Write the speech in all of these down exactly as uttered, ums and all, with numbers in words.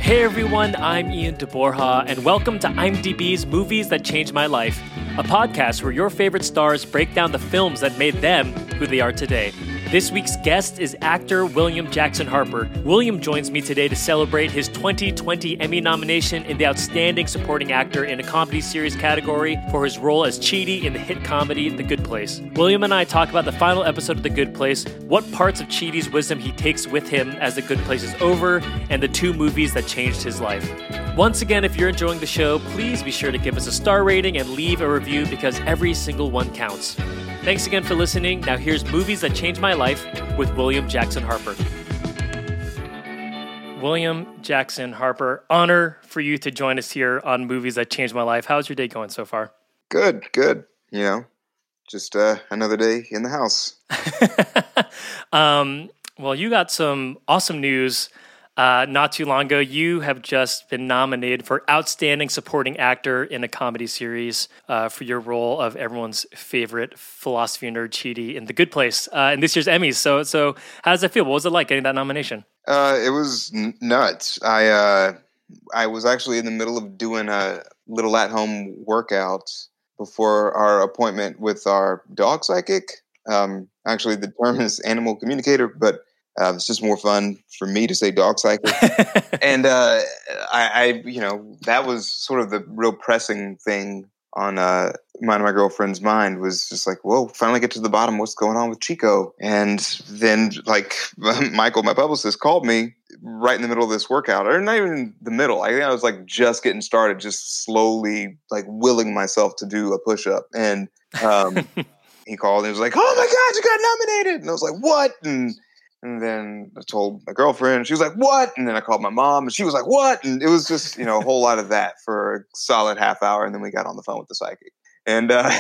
Hey everyone, I'm Ian DeBorja, and welcome to IMDb's Movies That Changed My Life, a podcast where your favorite stars break down the films that made them who they are today. This week's guest is actor William Jackson Harper. William joins me today to celebrate his twenty twenty Emmy nomination in the Outstanding Supporting Actor in a Comedy Series category for his role as Chidi in the hit comedy The Good Place. William and I talk about the final episode of The Good Place, what parts of Chidi's wisdom he takes with him as The Good Place is over, and the two movies that changed his life. Once again, if you're enjoying the show, please be sure to give us a star rating and leave a review because every single one counts. Thanks again for listening. Now here's Movies That Changed My Life with William Jackson Harper. William Jackson Harper, honor for you to join us here on Movies That Changed My Life. How's your day going so far? Good, good. You know, just uh, another day in the house. um, well, you got some awesome news. Uh, not too long ago, you have just been nominated for Outstanding Supporting Actor in a Comedy Series uh, for your role of everyone's favorite philosophy nerd Chidi in The Good Place uh, in this year's Emmys. So, so how does it feel? What was it like getting that nomination? Uh, it was n- nuts. I uh, I was actually in the middle of doing a little at-home workout before our appointment with our dog psychic. Um, actually, the term is animal communicator, but Uh, it's just more fun for me to say dog psychic. and uh, I, I, you know, that was sort of the real pressing thing on uh, mine and my girlfriend's mind was just like, whoa, finally get to the bottom of what's going on with Chico. And then, like, Michael, my publicist, called me right in the middle of this workout, or not even the middle. I think I was like just getting started, just slowly like willing myself to do a push-up. And um, he called and he was like, oh my God, you got nominated. And I was like, what? And And then I told my girlfriend, she was like, what? And then I called my mom and she was like, what? And it was just, you know, a whole lot of that for a solid half hour. And then we got on the phone with the psychic. And, uh,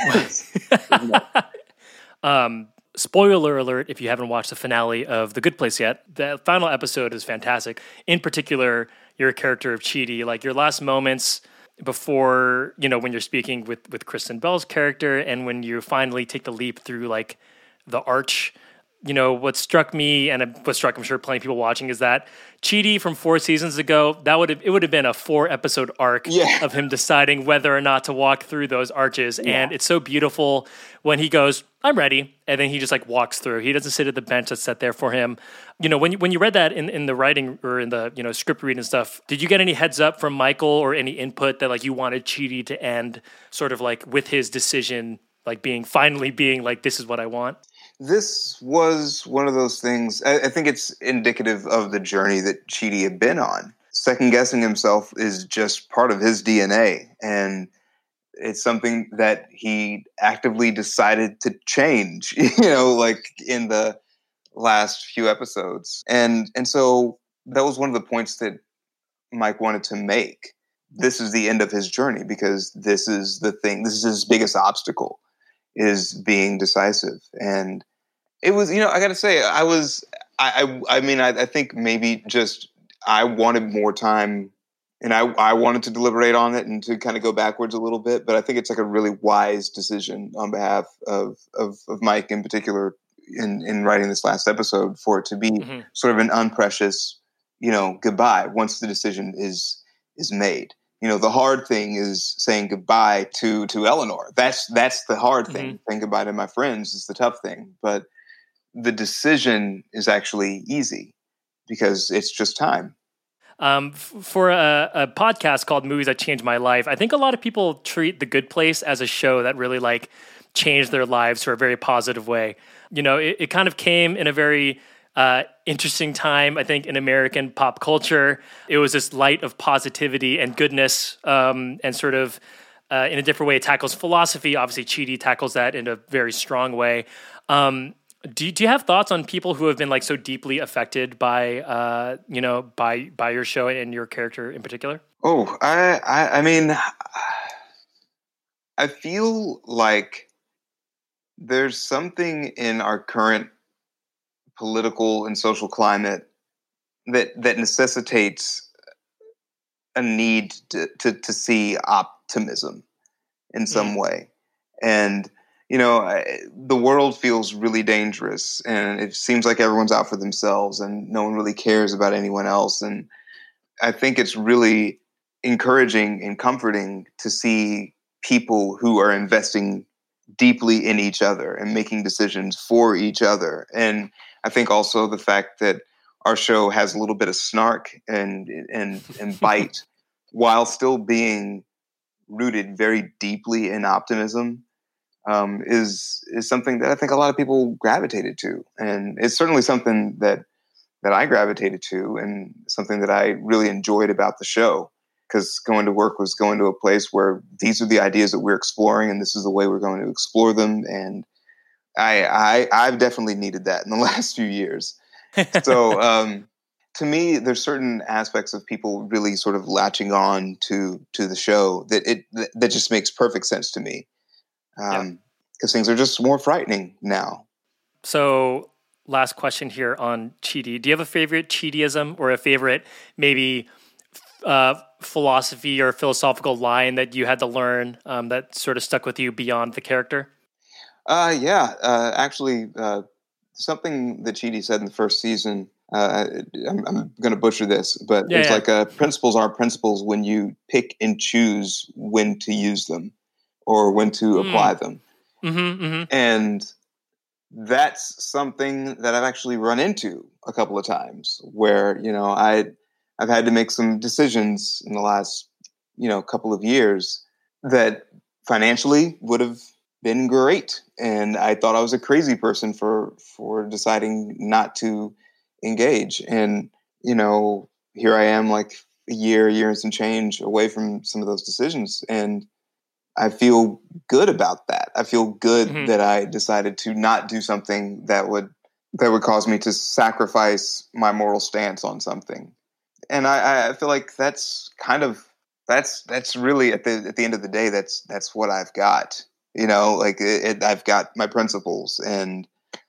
um, spoiler alert, if you haven't watched the finale of The Good Place yet, the final episode is fantastic. In particular, your character of Chidi, like your last moments before, you know, when you're speaking with, with Kristen Bell's character and when you finally take the leap through like the arch. You know, what struck me and what struck, I'm sure, plenty of people watching is that Chidi from four seasons ago, that would have, it would have been a four episode arc yeah. of him deciding whether or not to walk through those arches. Yeah. And it's so beautiful when he goes, I'm ready. And then he just like walks through. He doesn't sit at the bench that's set there for him. You know, when you, when you read that in, in the writing or in the, you know, script reading and stuff, did you get any heads up from Michael or any input that like you wanted Chidi to end sort of like with his decision, like being finally being like, this is what I want? This was one of those things, I, I think it's indicative of the journey that Chidi had been on. Second guessing himself is just part of his D N A. And it's something that he actively decided to change, you know, like in the last few episodes. And, and so that was one of the points that Mike wanted to make. This is the end of his journey because this is the thing, this is his biggest obstacle, is being decisive. And it was, you know, I got to say, I was, I, I, I mean, I, I think maybe just I wanted more time, and I, I wanted to deliberate on it and to kind of go backwards a little bit. But I think it's like a really wise decision on behalf of of, of Mike in particular in in writing this last episode for it to be mm-hmm. sort of an unprecious, you know, goodbye once the decision is is made. You know, the hard thing is saying goodbye to to Eleanor. That's that's the hard thing. Mm-hmm. Saying goodbye to my friends is the tough thing. But the decision is actually easy because it's just time. Um, f- for a, a podcast called Movies That Changed My Life, I think a lot of people treat The Good Place as a show that really like changed their lives for a very positive way. You know, it, it kind of came in a very uh, interesting time, I think, in American pop culture. It was this light of positivity and goodness um, and sort of uh, in a different way, it tackles philosophy. Obviously, Chidi tackles that in a very strong way. Um, Do, do you have thoughts on people who have been like so deeply affected by, uh, you know, by by your show and your character in particular? Oh, I, I, I mean, I feel like there's something in our current political and social climate that that necessitates a need to to, to see optimism in some mm. way, and. You know, the world feels really dangerous and it seems like everyone's out for themselves and no one really cares about anyone else. And I think it's really encouraging and comforting to see people who are investing deeply in each other and making decisions for each other. And I think also the fact that our show has a little bit of snark and and and bite while still being rooted very deeply in optimism um, is is something that I think a lot of people gravitated to, and it's certainly something that that I gravitated to, and something that I really enjoyed about the show. Because going to work was going to a place where these are the ideas that we're exploring, and this is the way we're going to explore them. And I, I I've definitely needed that in the last few years. So um, to me, there's certain aspects of people really sort of latching on to to the show that it that just makes perfect sense to me. Because um, yeah. things are just more frightening now. So, last question here on Chidi. Do you have a favorite Chidiism or a favorite maybe uh, philosophy or philosophical line that you had to learn um, that sort of stuck with you beyond the character? Uh, yeah, uh, actually, uh, something that Chidi said in the first season. Uh, I'm, I'm going to butcher this, but yeah, it's yeah. like uh, principles are principles when you pick and choose when to use them or when to mm. apply them. Mm-hmm, mm-hmm. And that's something that I've actually run into a couple of times where, you know, I, I've had to make some decisions in the last, you know, couple of years that financially would have been great. And I thought I was a crazy person for, for deciding not to engage. And, you know, here I am like a year, year and some change away from some of those decisions. And I feel good about that. I feel good mm-hmm. that I decided to not do something that would that would cause me to sacrifice my moral stance on something. And I, I feel like that's kind of that's that's really at the at the end of the day that's that's what I've got. You know, like it, it, I've got my principles, and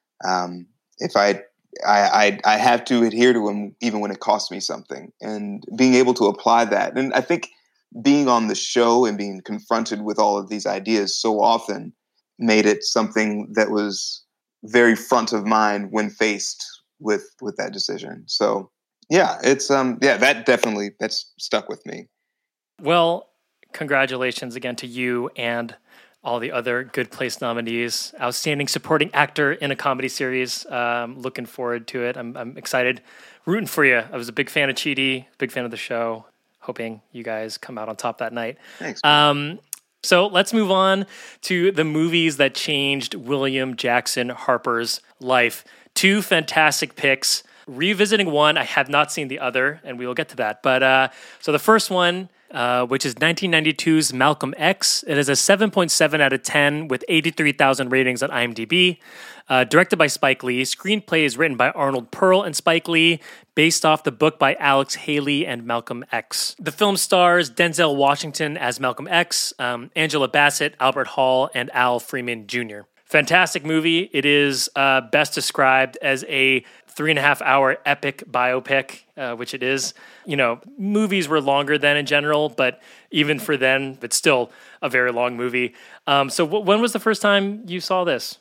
um, if I, I I I have to adhere to them even when it costs me something, and being able to apply that. And I think being on the show and being confronted with all of these ideas so often made it something that was very front of mind when faced with with that decision. So yeah, it's um yeah that definitely that's stuck with me. Well, congratulations again to you and all the other Good Place nominees. Outstanding supporting actor in a comedy series. Um, looking forward to it. I'm, I'm excited, rooting for you. I was a big fan of Chidi, big fan of the show. Hoping you guys come out on top that night. Thanks. Um, so let's move on to the movies that changed William Jackson Harper's life. Two fantastic picks. Revisiting one, I have not seen the other, and we will get to that. But uh, so the first one, uh, which is nineteen ninety-two's Malcolm X. It is a seven point seven out of ten with eighty-three thousand ratings on IMDb. Uh, directed by Spike Lee. Screenplay is written by Arnold Pearl and Spike Lee, based off the book by Alex Haley and Malcolm X. The film stars Denzel Washington as Malcolm X, um, Angela Bassett, Albert Hall, and Al Freeman Junior Fantastic movie. It is uh, best described as a three and a half hour epic biopic, uh, which it is. You know, movies were longer then in general, but even for then, it's still a very long movie. Um, so w- when was the first time you saw this?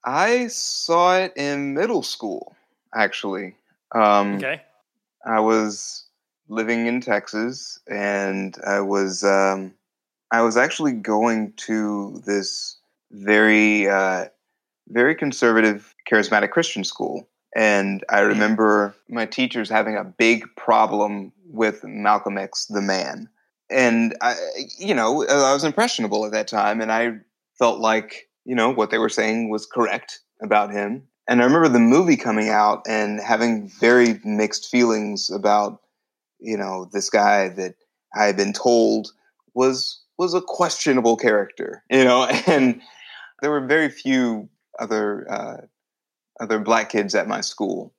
I saw it in middle school, actually. Um, okay. I was living in Texas, and I was um, I was actually going to this very uh, very conservative, charismatic Christian school. And I remember my teachers having a big problem with Malcolm X, the man. And, I, you know, I was impressionable at that time, and I felt like, you know, what they were saying was correct about him. And I remember the movie coming out and having very mixed feelings about, you know, this guy that I had been told was was a questionable character, you know, and there were very few other uh, other black kids at my school,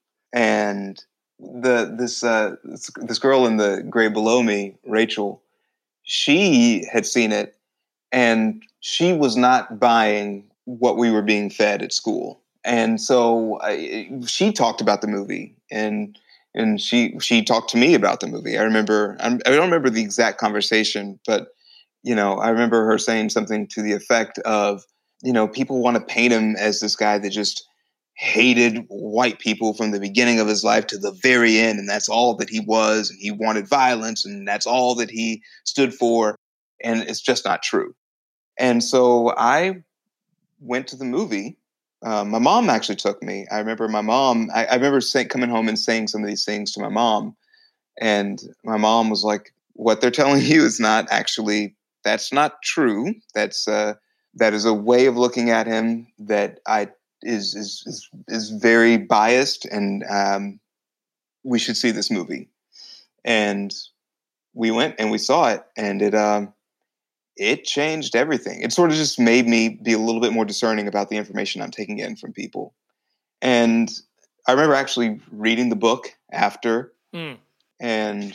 and the this uh, this, this girl in the grade below me, Rachel, she had seen it, and she was not buying what we were being fed at school, and so I, she talked about the movie, and and she she talked to me about the movie. I remember I don't remember the exact conversation, but you know I remember her saying something to the effect of, you know, people want to paint him as this guy that just hated white people from the beginning of his life to the very end, and that's all that he was, and he wanted violence, and that's all that he stood for, and it's just not true. And so I went to the movie. Um, my mom actually took me. I remember my mom, I, I remember say, coming home and saying some of these things to my mom, and my mom was like, what they're telling you is not actually, that's not true. That's, uh, that is a way of looking at him that I Is, is is is very biased, and um, we should see this movie. And we went and we saw it, and it um, it changed everything. It sort of just made me be a little bit more discerning about the information I'm taking in from people. And I remember actually reading the book after, mm. and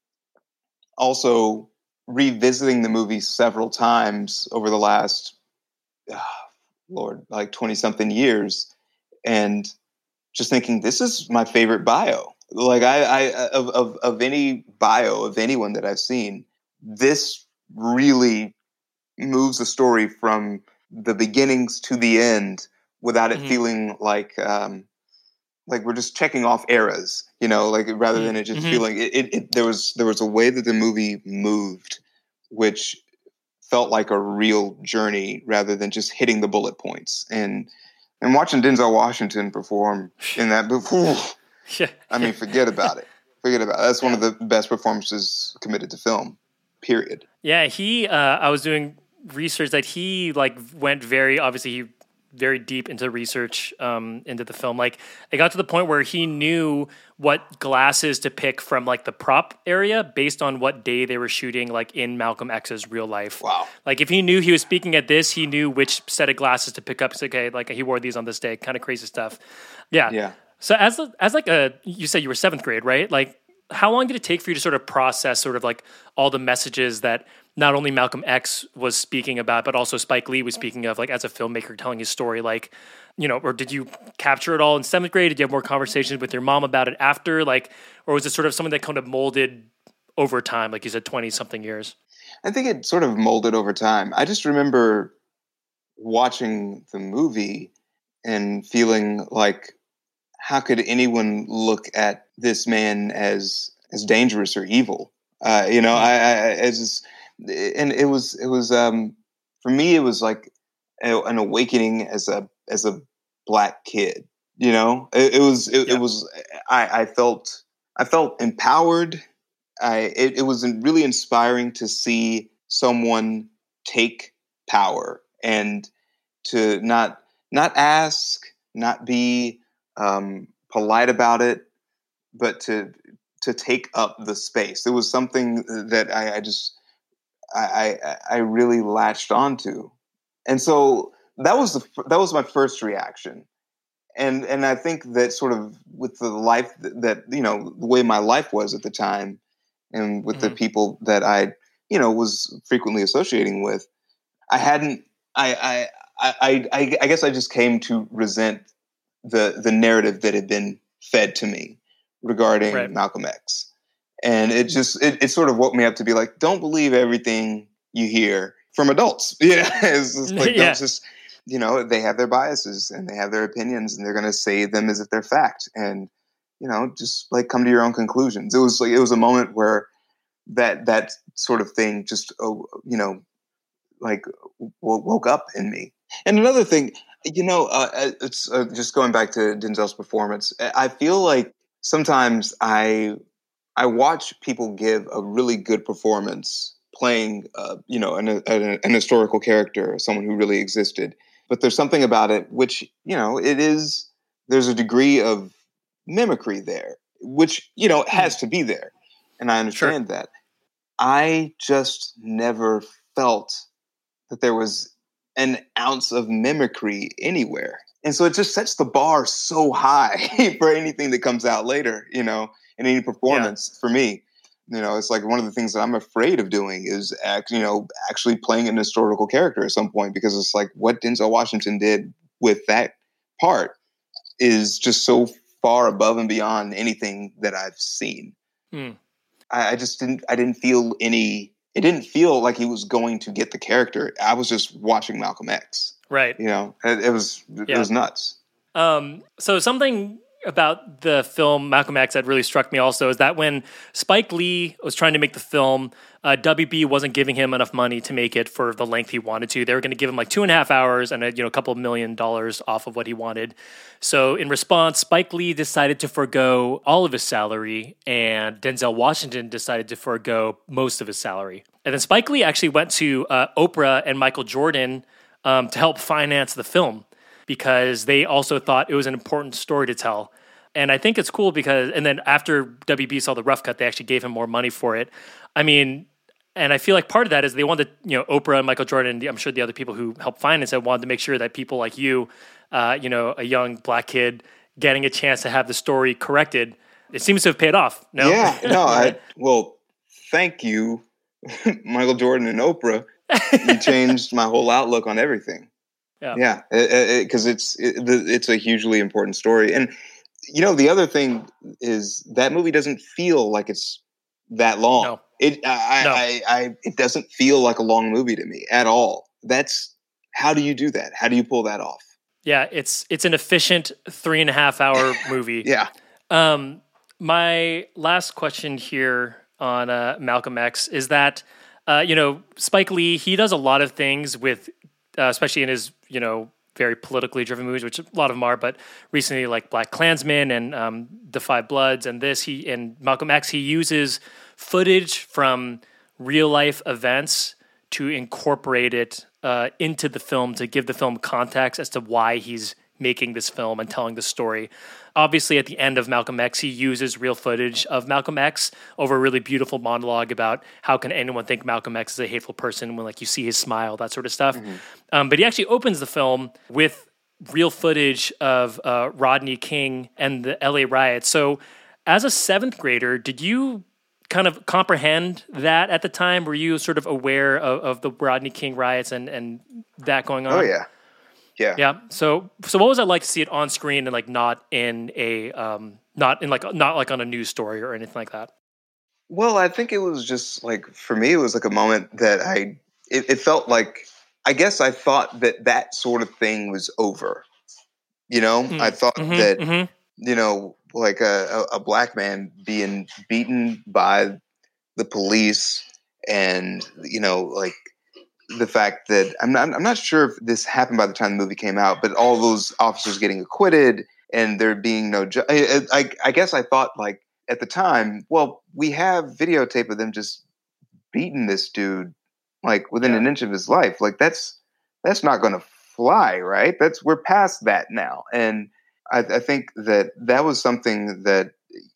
also revisiting the movie several times over the last, uh, Lord, like twenty something years. And just thinking, this is my favorite bio. Like I, I of, of, of any bio of anyone that I've seen, this really moves the story from the beginnings to the end without it mm-hmm. feeling like, um, like we're just checking off eras, you know, like rather than it just mm-hmm. feeling it, it, it, there was, there was a way that the movie moved, which felt like a real journey rather than just hitting the bullet points. And, And watching Denzel Washington perform in that movie, yeah. I mean, forget about it. Forget about it. That's yeah. one of the best performances committed to film, period. Yeah, he, uh, I was doing research that he, like, went very, obviously, he very deep into research um, into the film. Like, it got to the point where he knew what glasses to pick from, like, the prop area based on what day they were shooting, like, in Malcolm X's real life. Wow. Like, if he knew he was speaking at this, he knew which set of glasses to pick up. It's like, okay, like, he wore these on this day. Kind of crazy stuff. Yeah. Yeah. So as, as like, a, you said you were seventh grade, right? Like, how long did it take for you to sort of process sort of, like, all the messages that not only Malcolm X was speaking about, but also Spike Lee was speaking of, like, as a filmmaker telling his story, like, you know, or did you capture it all in seventh grade? Did you have more conversations with your mom about it after, like, or was it sort of something that kind of molded over time, like you said, twenty something years? I think it sort of molded over time. I just remember watching the movie and feeling like, how could anyone look at this man as, as dangerous or evil? Uh, you know, I, I, as just, and it was, it was, um, for me, it was like a, an awakening as a, as a black kid, you know, it, it was, it, yeah. it was, I, I felt, I felt empowered. I, it, it was really inspiring to see someone take power and to not, not ask, not be, um, polite about it, but to, to take up the space. It was something that I, I just, I, I, I really latched onto. And so that was the, that was my first reaction. And, and I think that sort of with the life that, that, you know, the way my life was at the time and with mm-hmm. the people that I, you know, was frequently associating with, I hadn't, I, I, I, I, I guess I just came to resent the, the narrative that had been fed to me regarding right. Malcolm X. And it just, it, it sort of woke me up to be like, don't believe everything you hear from adults. Yeah. It's just like, yeah. don't just, you know, they have their biases and they have their opinions and they're going to say them as if they're fact. And, you know, just like come to your own conclusions. It was like, it was a moment where that, that sort of thing just, oh, you know, like w- woke up in me. And another thing, you know, uh, it's uh, just going back to Denzel's performance. I feel like sometimes I, I watch people give a really good performance playing, uh, you know, an, an, an historical character, someone who really existed. But there's something about it which, you know, it is, there's a degree of mimicry there, which, you know, has to be there. And I understand sure. that. I just never felt that there was an ounce of mimicry anywhere. And so it just sets the bar so high for anything that comes out later, you know, in any performance yeah. for me. You know, it's like one of the things that I'm afraid of doing is act, you know, actually playing an historical character at some point, because it's like what Denzel Washington did with that part is just so far above and beyond anything that I've seen. Mm. I, I just didn't, I didn't feel any, it didn't feel like he was going to get the character. I was just watching Malcolm X. Right. You know, it, it was, it yeah. was nuts. Um, so something about the film Malcolm X that really struck me also is that when Spike Lee was trying to make the film, uh, W B wasn't giving him enough money to make it for the length he wanted to. They were going to give him like two and a half hours and a, you know, a couple of million dollars off of what he wanted. So in response, Spike Lee decided to forego all of his salary, and Denzel Washington decided to forego most of his salary. And then Spike Lee actually went to uh, Oprah and Michael Jordan um, to help finance the film, because they also thought it was an important story to tell. And I think it's cool because, and then after W B saw the rough cut, they actually gave him more money for it. I mean, and I feel like part of that is they wanted, you know, Oprah and Michael Jordan, I'm sure the other people who helped finance it wanted to make sure that people like you, uh, you know, a young black kid getting a chance to have the story corrected, it seems to have paid off. No? Yeah, no, I, well, thank you, Michael Jordan and Oprah. You changed my whole outlook on everything. Yeah, yeah, because it, it, it's it, it's a hugely important story. And you know, the other thing is that movie doesn't feel like it's that long. No. It I, no. I, I it doesn't feel like a long movie to me at all. That's how do you do that? How do you pull that off? Yeah, it's it's an efficient three and a half hour movie. Yeah. Um, my last question here on uh, Malcolm X is that uh, you know, Spike Lee, he does a lot of things with. Uh, especially in his, you know, very politically driven movies, which a lot of them are, but recently like Black Klansman and um, Da five Bloods and this, he and Malcolm X, he uses footage from real life events to incorporate it uh, into the film, to give the film context as to why he's making this film and telling the story. Obviously, at the end of Malcolm X, he uses real footage of Malcolm X over a really beautiful monologue about how can anyone think Malcolm X is a hateful person when, like, you see his smile, that sort of stuff. Mm-hmm. Um, but he actually opens the film with real footage of uh, Rodney King and the L A riots. So as a seventh grader, did you kind of comprehend that at the time? Were you sort of aware of, of the Rodney King riots and, and that going on? Oh, yeah. Yeah. Yeah. So, so what was it like to see it on screen and like not in a, um, not in like, not like on a news story or anything like that? Well, I think it was just like, for me, it was like a moment that I, it, it felt like, I guess I thought that that sort of thing was over. You know, mm-hmm. I thought mm-hmm. that, mm-hmm. you know, like a, a, a black man being beaten by the police and, you know, like, the fact that I'm not, I'm not sure if this happened by the time the movie came out, but all those officers getting acquitted and there being no, ju- I, I, I guess I thought like at the time, well, we have videotape of them just beating this dude like within yeah. an inch of his life. Like that's, that's not going to fly, right? That's, we're past that now. And I, I think that that was something that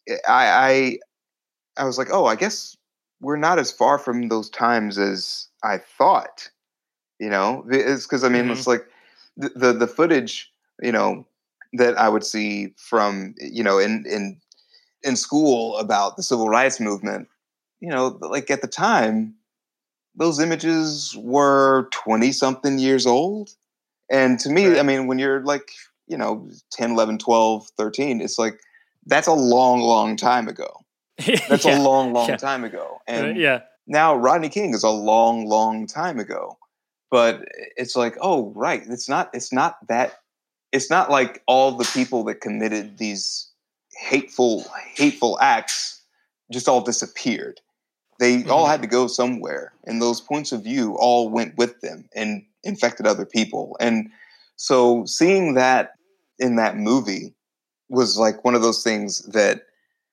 I, I, I was like, oh, I guess we're not as far from those times as I thought, you know, it's because, I mean, mm-hmm. it's like the, the, the footage, you know, that I would see from, you know, in, in, in school about the civil rights movement, you know, like at the time, those images were twenty something years old. And to me, right. I mean, when you're like, you know, ten, eleven, twelve, thirteen, it's like, that's a long, long time ago. That's yeah. a long, long yeah. time ago. And uh, yeah. now Rodney King is a long, long time ago. But it's like, oh, right. It's not, it's not that, it's not like all the people that committed these hateful, hateful acts just all disappeared. They mm-hmm. all had to go somewhere. And those points of view all went with them and infected other people. And so seeing that in that movie was like one of those things that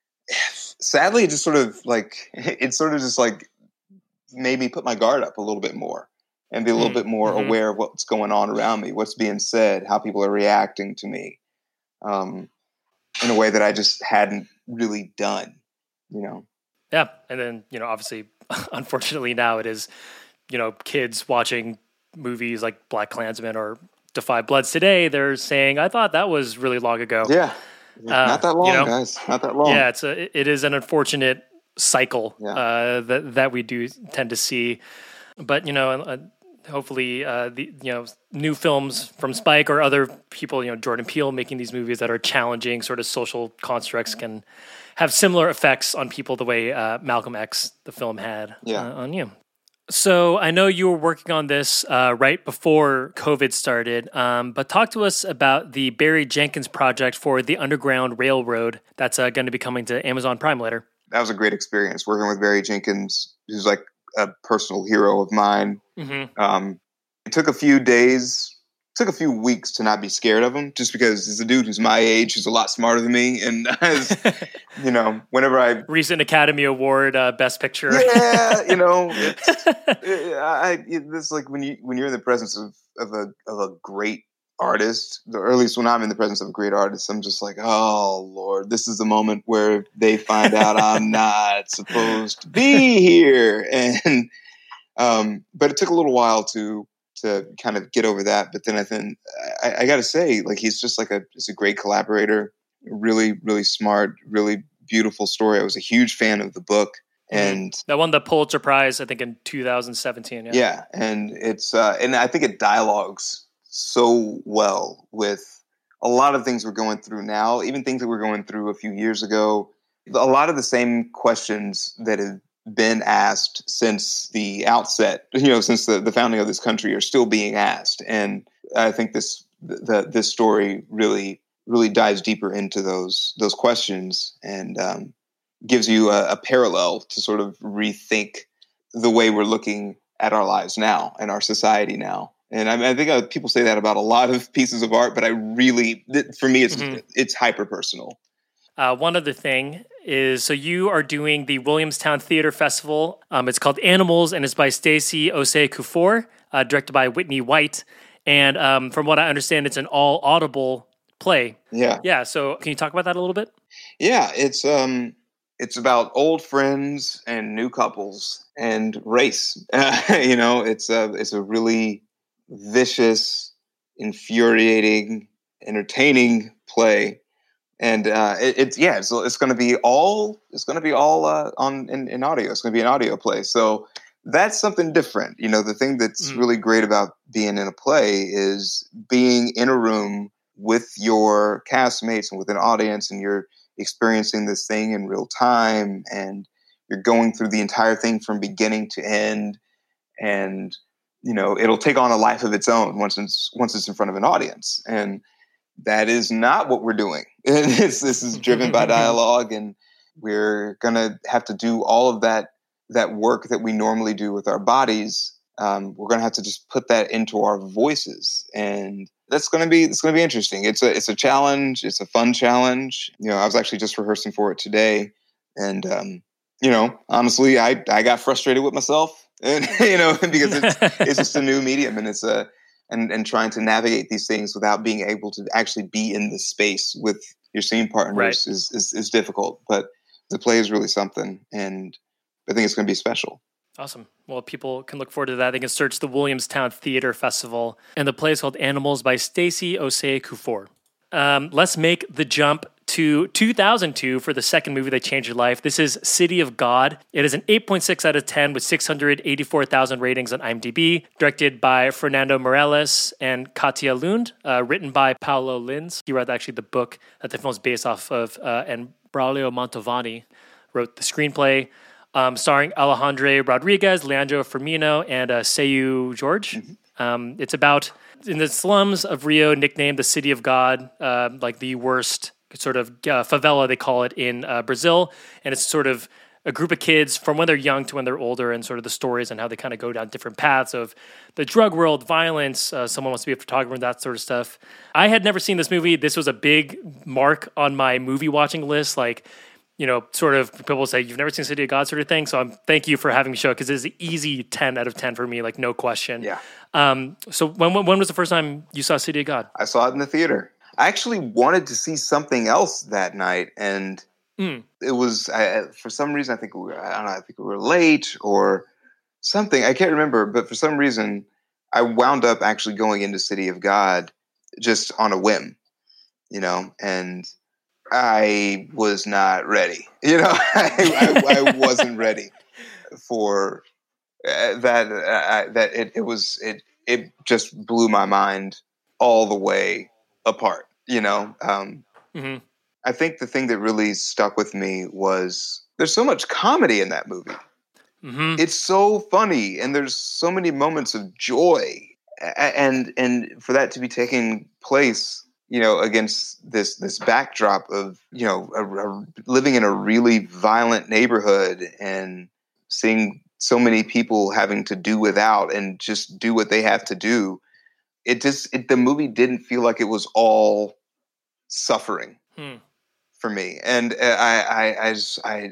sadly it just sort of like, it sort of just like made me put my guard up a little bit more and be a little mm-hmm. bit more mm-hmm. aware of what's going on around me, what's being said, how people are reacting to me, um, in a way that I just hadn't really done, you know? Yeah. And then, you know, obviously, unfortunately now it is, you know, kids watching movies like Black Klansman or Da five Bloods today. They're saying, I thought that was really long ago. Yeah. Uh, not that long, you know? guys. Not that long. Yeah. It's a, it is an unfortunate cycle yeah. uh, that, that we do tend to see, but, you know, uh, hopefully, uh, the you know new films from Spike or other people, you know Jordan Peele making these movies that are challenging sort of social constructs can have similar effects on people the way uh, Malcolm X, the film, had yeah. uh, on you. So I know you were working on this uh, right before COVID started, um, but talk to us about the Barry Jenkins project for the Underground Railroad that's uh, going to be coming to Amazon Prime later. That was a great experience working with Barry Jenkins, who's like a personal hero of mine. Mm-hmm. Um, it took a few days, took a few weeks to not be scared of him, just because he's a dude who's my age, who's a lot smarter than me, and as, you know, whenever I recent Academy Award uh, Best Picture, yeah, you know, it's, it, I it, this like when you when you're in the presence of of a of a great artist, or at least when I'm in the presence of a great artist, I'm just like, oh Lord, this is the moment where they find out I'm not supposed to be here, and um, but it took a little while to. to kind of get over that. But then I think I, I got to say, like, he's just like a, he's a great collaborator, really, really smart, really beautiful story. I was a huge fan of the book, and mm-hmm. that won the Pulitzer Prize, I think, in two thousand seventeen. Yeah. Yeah. And it's, uh, and I think it dialogues so well with a lot of things we're going through now, even things that we're going through a few years ago. A lot of the same questions that have been asked since the outset, you know, since the, the founding of this country are still being asked. And I think this, the, this story really, really dives deeper into those, those questions and um, gives you a, a parallel to sort of rethink the way we're looking at our lives now and our society now. And I, mean, I think uh, people say that about a lot of pieces of art, but I really, for me, it's, mm-hmm. it's hyper personal. Uh, one other thing is, so you are doing the Williamstown Theater Festival. Um, it's called Animals, and it's by Stacy Osei-Kuffour, uh, directed by Whitney White. And um, from what I understand, it's an all-audible play. Yeah. Yeah, so can you talk about that a little bit? Yeah, it's um, it's about old friends and new couples and race. Uh, you know, it's a, it's a really vicious, infuriating, entertaining play. And uh, it, it's yeah, so it's going to be all it's going to be all uh, on in, in audio. It's going to be an audio play, so that's something different. You know, the thing that's mm. really great about being in a play is being in a room with your castmates and with an audience, and you're experiencing this thing in real time, and you're going through the entire thing from beginning to end, and you know, it'll take on a life of its own once it's once it's in front of an audience. And that is not what we're doing. this, this is driven by dialogue, and we're going to have to do all of that that work that we normally do with our bodies. Um, we're going to have to just put that into our voices, and that's going to be it's going to be interesting. It's a it's a challenge. It's a fun challenge. You know, I was actually just rehearsing for it today, and um, you know, honestly, I I got frustrated with myself, and you know, because it's it's just a new medium, and it's a And, and trying to navigate these things without being able to actually be in the space with your scene partners right. is, is is difficult. But the play is really something, and I think it's going to be special. Awesome. Well, people can look forward to that. They can search the Williamstown Theater Festival, and the play is called Animals by Stacy Osei-Kuffour. Um, let's make the jump to two thousand two for the second movie that changed your life. This is City of God. It is an eight point six out of ten with six hundred eighty-four thousand ratings on IMDb, directed by Fernando Morales and Katia Lund, uh, written by Paulo Lins. He wrote actually the book that the film is based off of, uh, and Braulio Mantovani wrote the screenplay, um, starring Alejandro Rodriguez, Leandro Firmino, and uh, Seu George. Mm-hmm. Um, it's about, in the slums of Rio, nicknamed the City of God, uh, like the worst sort of uh, favela, they call it in uh, Brazil. And it's sort of a group of kids from when they're young to when they're older, and sort of the stories and how they kind of go down different paths of the drug world, violence, uh, someone wants to be a photographer, that sort of stuff. I had never seen this movie. This was a big mark on my movie watching list. Like, you know, sort of people say, you've never seen City of God sort of thing. So I'm thank you for having me show it, because it's an easy ten out of ten for me, like no question. Yeah. Um, so when, when was the first time you saw City of God? I saw it in the theater. I actually wanted to see something else that night, and mm. it was I, for some reason I think we were, I don't know I think we were late or something. I can't remember, but for some reason I wound up actually going into City of God just on a whim, you know, and I was not ready. You know, I, I, I wasn't ready for uh, that. Uh, that it, it was it it just blew my mind all the way apart. You know, um, mm-hmm. I think the thing that really stuck with me was there's so much comedy in that movie. Mm-hmm. It's so funny, and there's so many moments of joy, and and for that to be taking place, you know, against this this backdrop of, you know, a, a, living in a really violent neighborhood and seeing so many people having to do without and just do what they have to do. It just it, the movie didn't feel like it was all suffering hmm. for me, and I I I just, I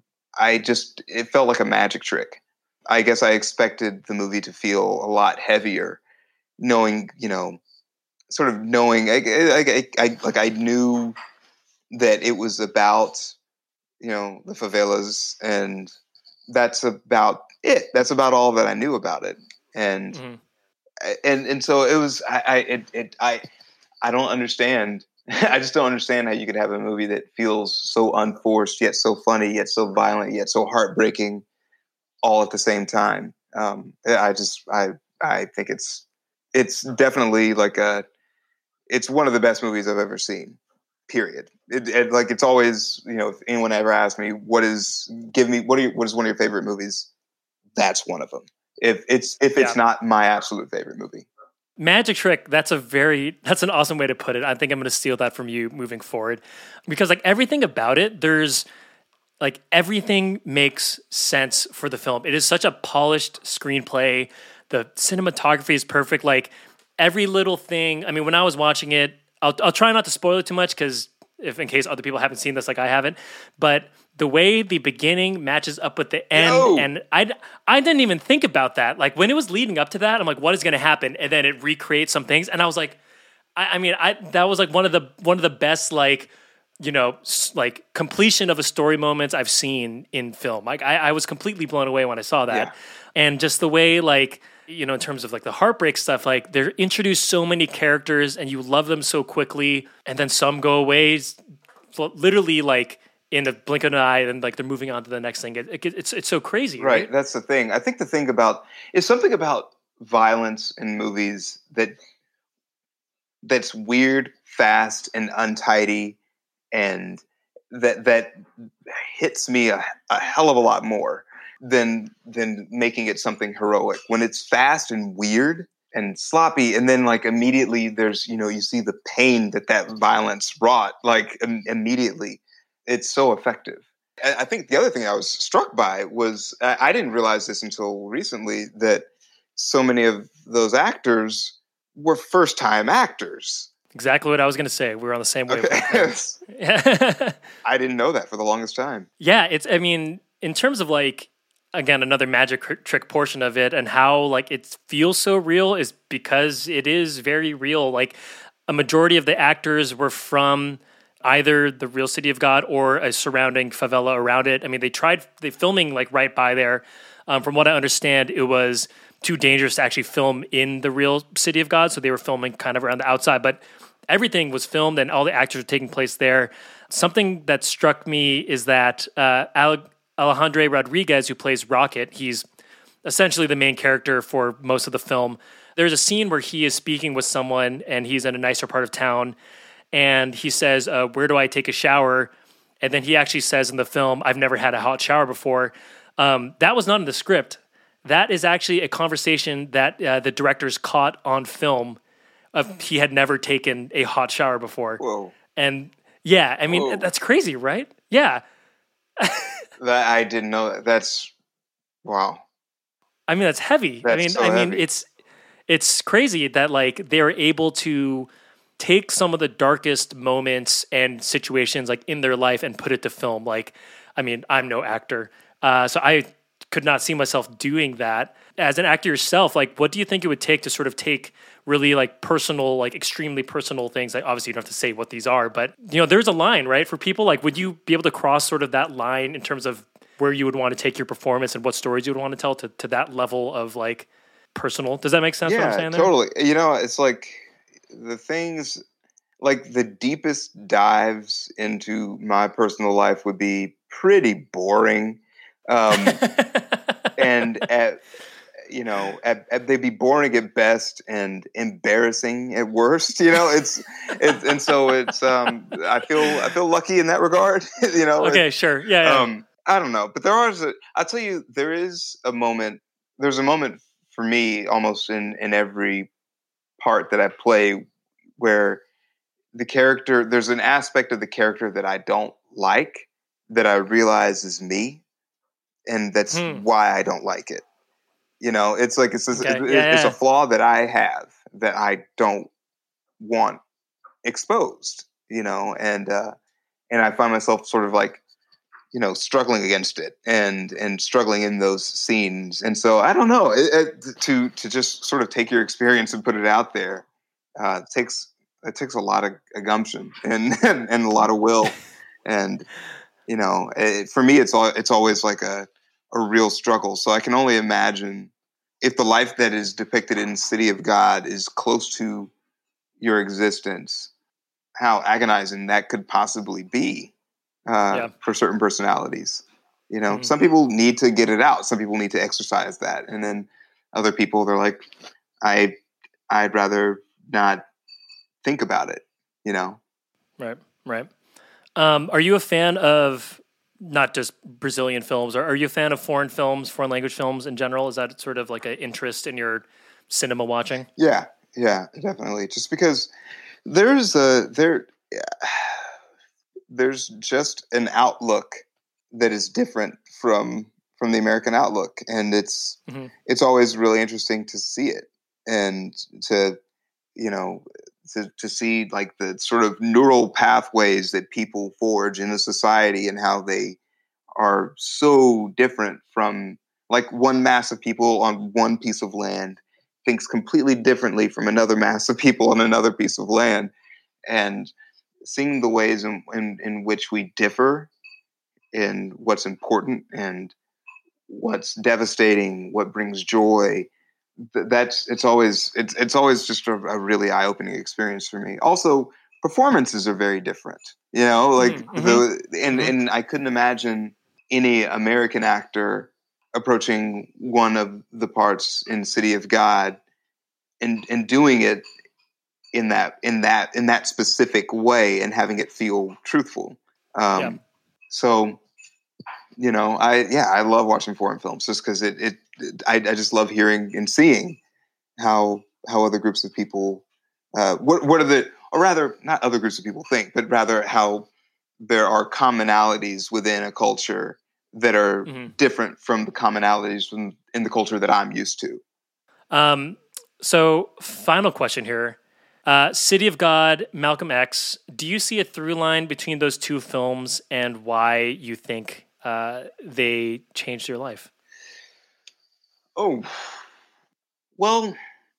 I just it felt like a magic trick. I guess I expected the movie to feel a lot heavier, knowing, you know, sort of knowing, I, I, I, like I knew that it was about, you know, the favelas, and that's about it. That's about all that I knew about it, and mm-hmm. and and so it was. I I it, it I I don't understand. I just don't understand how you could have a movie that feels so unforced, yet so funny, yet so violent, yet so heartbreaking, all at the same time. Um, I just I I think it's it's definitely like a. It's one of the best movies I've ever seen, period. It, it, like, it's always, you know, if anyone ever asks me, what is, give me, what are you, what is one of your favorite movies? That's one of them. If it's, if it's yeah. not my absolute favorite movie. Magic trick, that's a very, that's an awesome way to put it. I think I'm going to steal that from you moving forward. Because, like, everything about it, there's, like, everything makes sense for the film. It is such a polished screenplay. The cinematography is perfect. Like, every little thing. I mean, when I was watching it, I'll I'll try not to spoil it too much, because if in case other people haven't seen this like I haven't, but the way the beginning matches up with the end, Yo. and I I didn't even think about that. Like, when it was leading up to that, I'm like, what is going to happen? And then it recreates some things, and I was like, I, I mean, I that was like one of the one of the best, like, you know, like completion of a story moments I've seen in film. Like, I, I was completely blown away when I saw that, yeah. and just the way, like, you know, in terms of like the heartbreak stuff, like they're introduced so many characters and you love them so quickly, and then some go away literally like in the blink of an eye, and like they're moving on to the next thing. It, it, it's it's so crazy, right? Right. That's the thing. I think the thing about is something about violence in movies that that's weird, fast, and untidy, and that that hits me a, a hell of a lot more than than making it something heroic. When it's fast and weird and sloppy, and then like immediately there's, you know, you see the pain that that violence wrought, like im- immediately. It's so effective. And I think the other thing I was struck by was, I, I didn't realize this until recently, that so many of those actors were first time actors. Exactly what I was going to say. We were on the same wavelength. Okay. I didn't know that for the longest time. Yeah, it's, I mean, in terms of like, again, another magic trick portion of it, and how like it feels so real is because it is very real. Like, a majority of the actors were from either the real city of God or a surrounding favela around it. I mean, they tried they filming like right by there. Um, from what I understand, it was too dangerous to actually film in the real city of God, so they were filming kind of around the outside. But everything was filmed, and all the actors were taking place there. Something that struck me is that uh, Ale- Alejandro Rodriguez, who plays Rocket, he's essentially the main character for most of the film. There's a scene where he is speaking with someone, and he's in a nicer part of town, and he says, uh, where do I take a shower? And then he actually says in the film, I've never had a hot shower before. Um, that was not in the script. That is actually a conversation that uh, the directors caught on film. Of he had never taken a hot shower before. Whoa. And yeah, I mean, Whoa. That's crazy, right? Yeah. That I didn't know that. That's wow. I mean, that's heavy. That's I mean, so I mean, heavy. it's it's crazy that like they were able to take some of the darkest moments and situations like in their life and put it to film. Like, I mean, I'm no actor, uh, so I could not see myself doing that. As an actor yourself, like, what do you think it would take to sort of take really like personal, like extremely personal things? Like, obviously you don't have to say what these are, but you know, there's a line, right? For people, like, would you be able to cross sort of that line in terms of where you would want to take your performance and what stories you would want to tell to, to that level of like personal? Does that make sense? Yeah, what I'm saying there? Totally. You know, it's like the things, like the deepest dives into my personal life would be pretty boring. Um, and at, you know, at, at, they'd be boring at best and embarrassing at worst. You know, it's, it's and so it's. Um, I feel I feel lucky in that regard. You know. Okay, it, sure, yeah. yeah. Um, I don't know, but there are. A, I'll tell you, there is a moment. There's a moment for me, almost in in every part that I play, where the character. There's an aspect of the character that I don't like that I realize is me, and that's Hmm. why I don't like it. You know, it's like it's Okay. it, Yeah, it's a yeah. flaw that I have that I don't want exposed. You know, and uh, and I find myself sort of like, you know, struggling against it and and struggling in those scenes. And so I don't know, it, it, to to just sort of take your experience and put it out there uh, it takes it takes a lot of gumption and and, and a lot of will. And you know, it, for me, it's all it's always like a a real struggle. So I can only imagine if the life that is depicted in City of God is close to your existence, how agonizing that could possibly be uh, Yeah. for certain personalities. You know, Mhm. some people need to get it out. Some people need to exercise that, and then other people, they're like, I, I'd rather not think about it. You know, Right. Right. Um, are you a fan of not just Brazilian films, or are you a fan of foreign films, foreign language films in general? Is that sort of like an interest in your cinema watching? yeah, yeah, definitely. Just because there's a there, there's just an outlook that is different from from the American outlook, and it's Mm-hmm. it's always really interesting to see it and to you know to to see like the sort of neural pathways that people forge in a society and how they are so different from like one mass of people on one piece of land thinks completely differently from another mass of people on another piece of land, and seeing the ways in, in, in which we differ in what's important and what's devastating, what brings joy. That's it's always it's it's always just a, a really eye opening experience for me. Also, performances are very different. You know, like Mm-hmm. the and Mm-hmm. and I couldn't imagine any American actor approaching one of the parts in City of God and and doing it in that in that in that specific way and having it feel truthful. Yeah. Um, so you know, I yeah, I love watching foreign films just because it, it, it I, I just love hearing and seeing how how other groups of people uh, what what are the or rather not other groups of people think, but rather how there are commonalities within a culture that are Mm-hmm. different from the commonalities from, in the culture that I'm used to. Um, so, final question here. Uh, City of God, Malcolm X. Do you see a through line between those two films and why you think uh, they changed your life? Oh, well,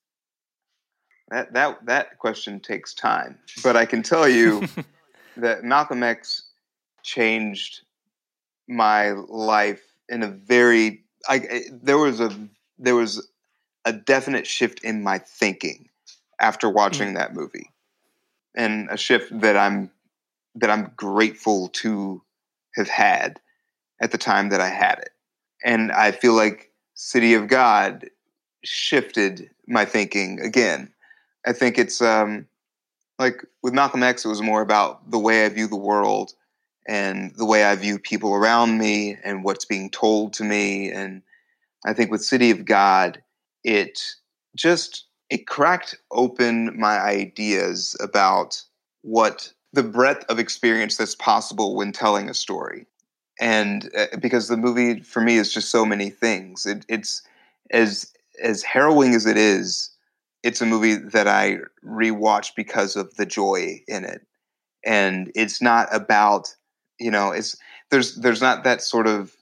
that that that question takes time, but I can tell you that Malcolm X changed my life in a very I there was a there was a definite shift in my thinking after Mm. watching that movie, and a shift that I'm that I'm grateful to have had at the time that I had it. And I feel like City of God shifted my thinking again. I think it's um like with Malcolm X, it was more about the way I view the world and the way I view people around me and what's being told to me. And I think with City of God, it just it cracked open my ideas about what the breadth of experience that's possible when telling a story. And uh, because the movie for me is just so many things, it, it's as as harrowing as it is. It's a movie that I rewatch because of the joy in it, and it's not about you know it's there's there's not that sort of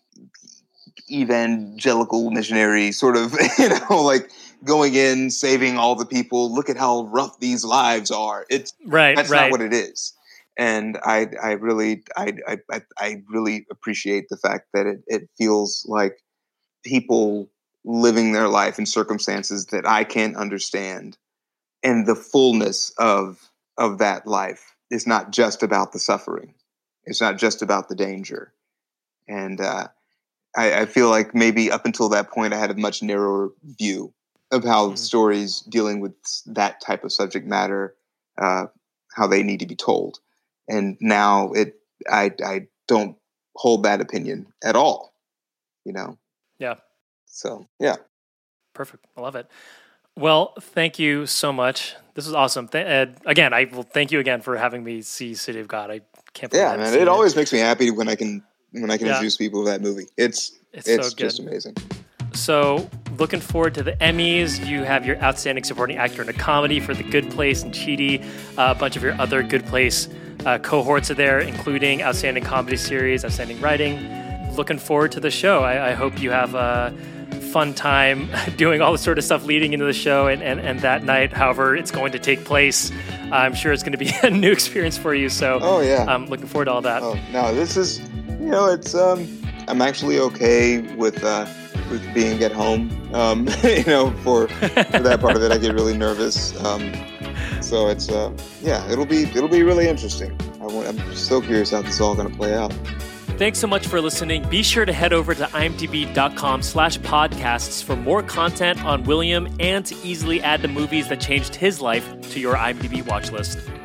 evangelical missionary sort of you know like going in saving all the people, look at how rough these lives are. It's Right, That's not right. what it is. And i i really i i, I really appreciate the fact that it, it feels like people living their life in circumstances that I can't understand, and the fullness of of that life is not just about the suffering, it's not just about the danger. And uh I, I feel like maybe up until that point, I had a much narrower view of how Mm. stories dealing with that type of subject matter, uh, how they need to be told. And now it, I, I don't hold that opinion at all, you know? Yeah. So, yeah. Perfect. I love it. Well, thank you so much. This was awesome. Th- uh, again, I will thank you again for having me see City of God. I can't believe Yeah, man. It, it always makes me happy when I can when I can yeah. introduce people to that movie. It's it's, it's so just amazing. So, looking forward to the Emmys. You have your Outstanding Supporting Actor in a Comedy for The Good Place and Chidi. Uh, a bunch of your other Good Place uh, cohorts are there, including Outstanding Comedy Series, Outstanding Writing. Looking forward to the show. I, I hope you have a fun time doing all the sort of stuff leading into the show and, and, and that night, however it's going to take place. I'm sure it's going to be a new experience for you. So, oh, yeah. I'm looking forward to all that. Oh, no, this is, you know, it's, um, I'm actually okay with, uh, with being at home, um, you know, for, for that part of it. I get really nervous. Um, so it's, uh, yeah, it'll be, it'll be really interesting. I want, I'm so curious how this is all going to play out. Thanks so much for listening. Be sure to head over to imdb.com slash podcasts for more content on William and to easily add the movies that changed his life to your IMDb watch list.